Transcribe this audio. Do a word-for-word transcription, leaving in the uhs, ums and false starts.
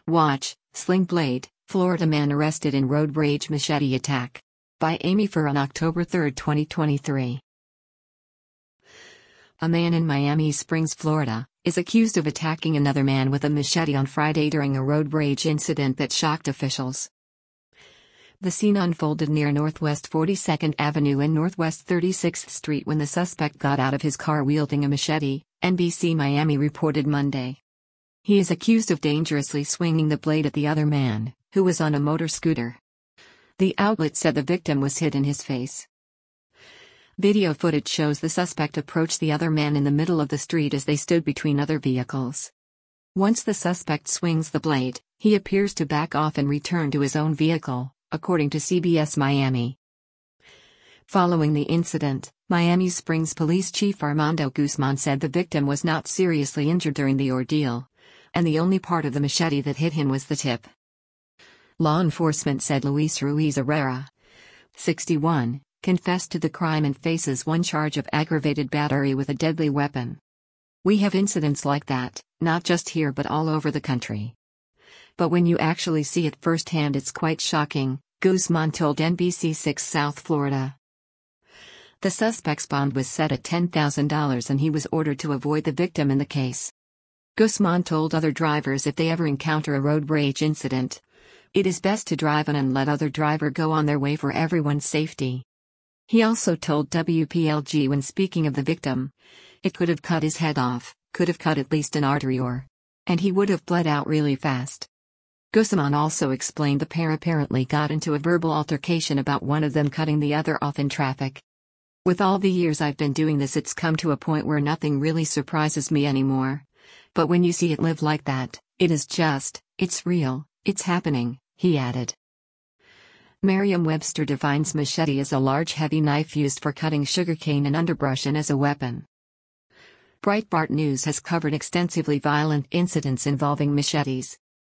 Watch, Sling Blade, Florida man arrested in road rage machete attack. By Amy Fur on October third, twenty twenty-three. A man in Miami Springs, Florida, is accused of attacking another man with a machete on Friday during a road rage incident that shocked officials. The scene unfolded near Northwest forty-second Avenue and Northwest thirty-sixth Street when the suspect got out of his car wielding a machete, N B C Miami reported Monday. He is accused of dangerously swinging the blade at the other man, who was on a motor scooter. The outlet said the victim was hit in his face. Video footage shows the suspect approach the other man in the middle of the street as they stood between other vehicles. Once the suspect swings the blade, he appears to back off and return to his own vehicle, according to C B S Miami. Following the incident, Miami Springs Police Chief Armando Guzman said the victim was not seriously injured during the ordeal, and the only part of the machete that hit him was the tip. Law enforcement said Luis Ruiz Herrera, sixty-one, confessed to the crime and faces one charge of aggravated battery with a deadly weapon. "We have incidents like that, not just here but all over the country. But when you actually see it firsthand, it's quite shocking," Guzman told N B C six South Florida. The suspect's bond was set at ten thousand dollars and he was ordered to avoid the victim in the case. Guzman told other drivers if they ever encounter a road rage incident, it is best to drive on and let other driver go on their way for everyone's safety. He also told W P L G when speaking of the victim, "It could have cut his head off, could have cut at least an artery or, and he would have bled out really fast." Guzman also explained the pair apparently got into a verbal altercation about one of them cutting the other off in traffic. "With all the years I've been doing this, it's come to a point where nothing really surprises me anymore. But when you see it live like that, it is just, it's real, it's happening," he added. Merriam-Webster defines machete as a large heavy knife used for cutting sugarcane and underbrush and as a weapon. Breitbart News has covered extensively violent incidents involving machetes.